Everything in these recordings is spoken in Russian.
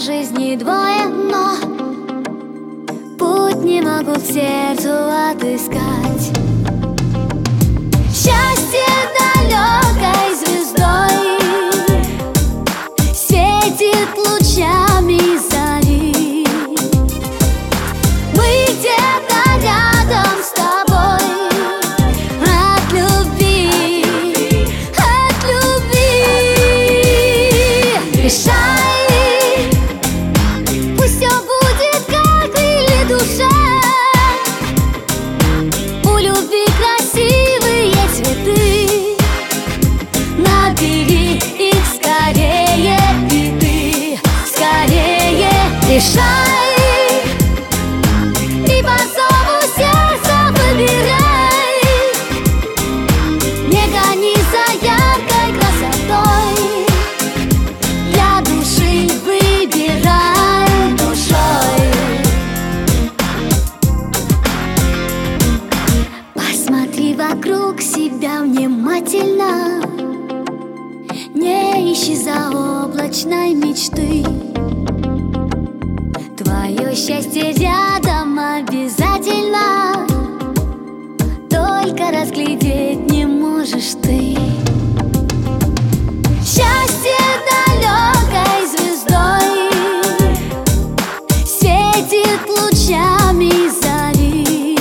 жизни двое, но путь не могу к сердцу отыскать. Счастье далекой звездой светит лучами зари. Мы где-то рядом с тобой от любви, от любви. Решай, пусть все будет как или душе. У любви красивые цветы, набери их скорее, и ты скорее решай. И по зову сердца выбирай, не гони за яркой красотой, для души выбирай душой. Посмотри вокруг себя внимательно, не ищи заоблачной мечты. Твое счастье рядом обязательно, только разглядеть не можешь ты. Счастье далекой звездой светит лучами зари.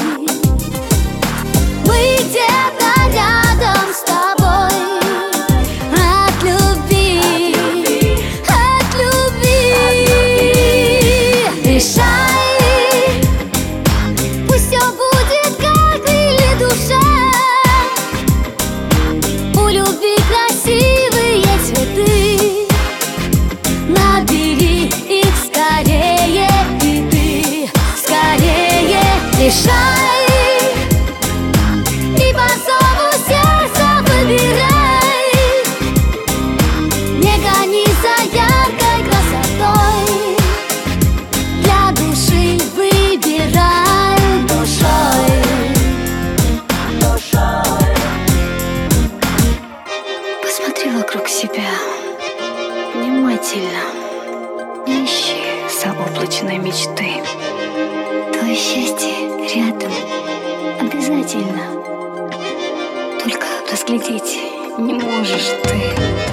Мы где-то рядом с тобой от любви, от любви. Решай, пусть все будет как или душе. У любви красивые цветы, набери их скорее, и ты скорее решай. И по зову сердца выбирай, не гони за яркой красотой, для души выбирай душой. Посмотри вокруг себя внимательно, не ищи заоблачной мечты. Твое счастье рядом обязательно, только разглядеть не можешь ты.